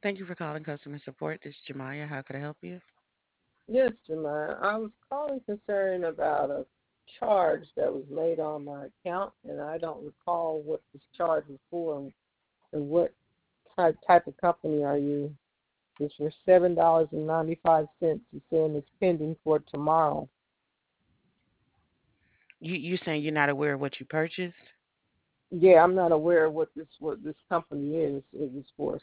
Thank you for calling customer support. This is Jemiah. How could I help you? Yes, Jemima. I was calling concerning about a charge that was made on my account, and I don't recall what this charge was for and what type of company are you? It's for $7.95. It's saying it's pending for tomorrow. You saying you're not aware of what you purchased? Yeah, I'm not aware of what this company is. It was for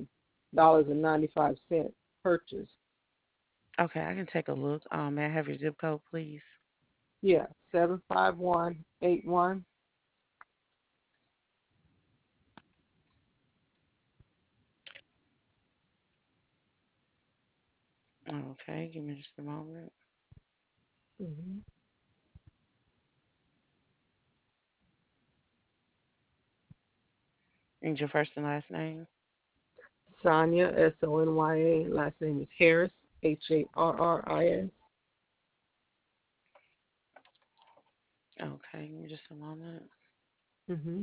$7.95 purchase. Okay, I can take a look. May I have your zip code, please? Yeah, 75181. Okay, give me just a moment. Mm-hmm. And your first and last name. Sonya, Sonya. Last name is Harris, Harris. Okay, give me just a moment. Mm-hmm.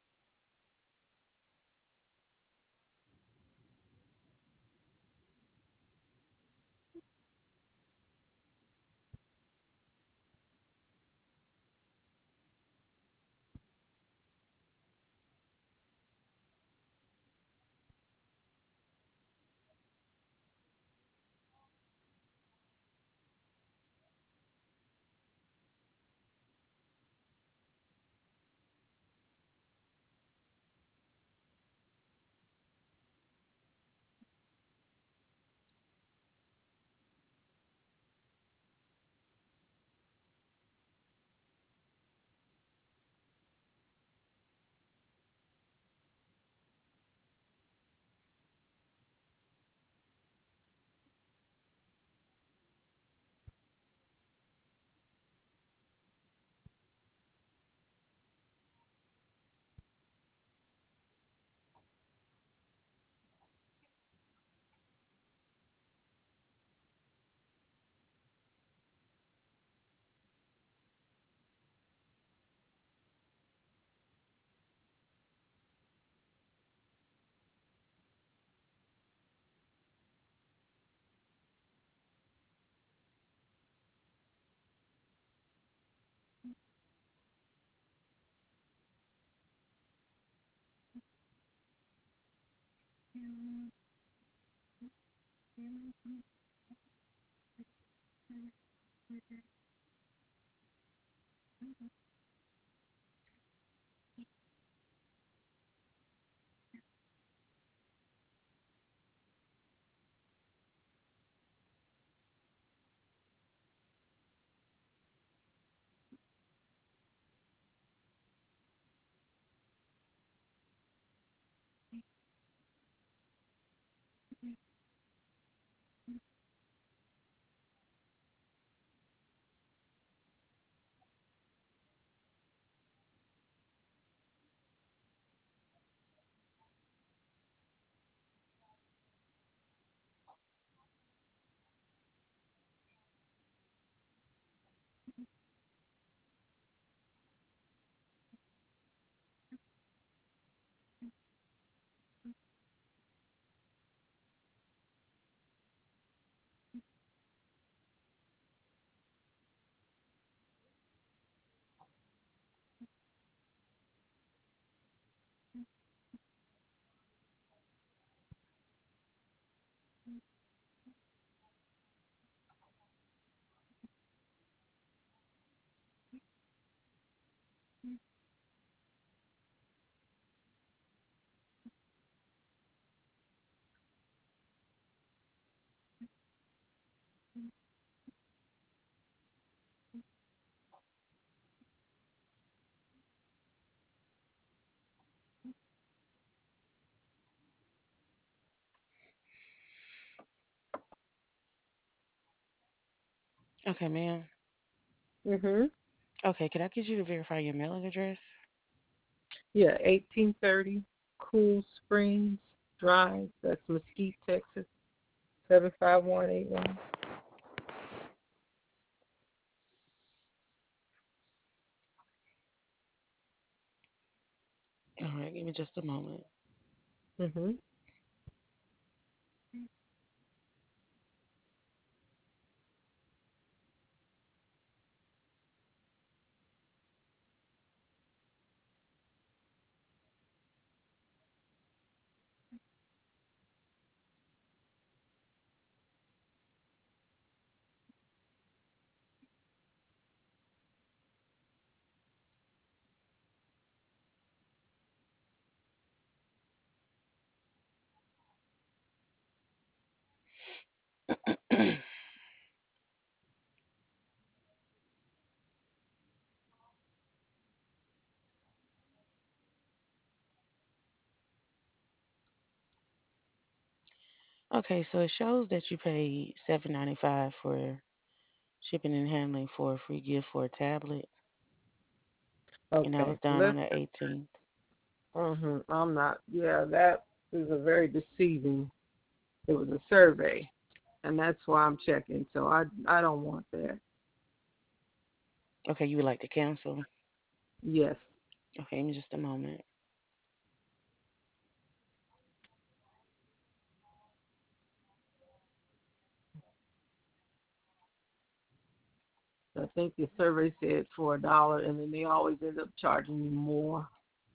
Okay, ma'am. Mm-hmm. Okay, could I get you to verify your mailing address? Yeah, 1830 Cool Springs Drive. That's Mesquite, Texas, 75181. All right, give me just a moment. Mm-hmm. Okay, so it shows that you paid $7.95 for shipping and handling for a free gift for a tablet, and that was Okay, done on let's. the 18th. I'm not. Yeah, that is a very deceiving. It was a survey, and that's why I'm checking. So I don't want that. Okay, you would like to cancel? Yes. Okay, in just a moment. I think the survey said for $1, and then they always end up charging you more.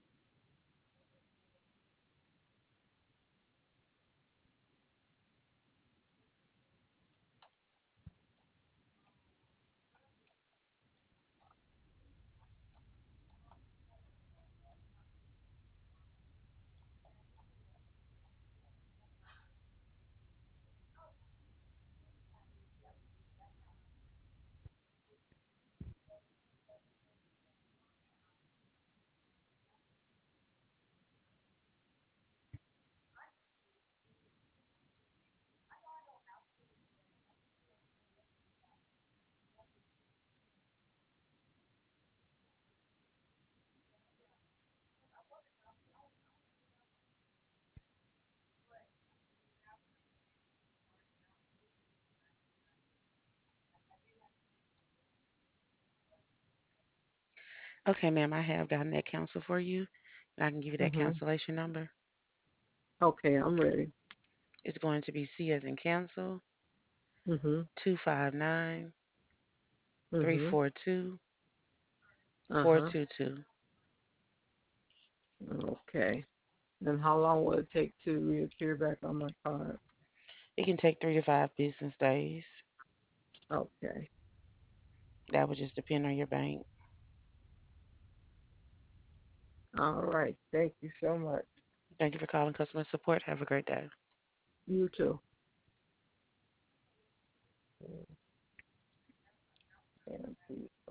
Okay, ma'am, I have gotten that cancel for you, and I can give you that Mhm. cancellation number. Okay, I'm ready. It's going to be C as in cancel, Mhm. 259 three Mhm. four two Uh four huh. two two. Okay. And how long will it take to reappear back on my card? It can take 3 to 5 business days. Okay. That would just depend on your bank. All right. Thank you so much. Thank you for calling customer support. Have a great day. You too. And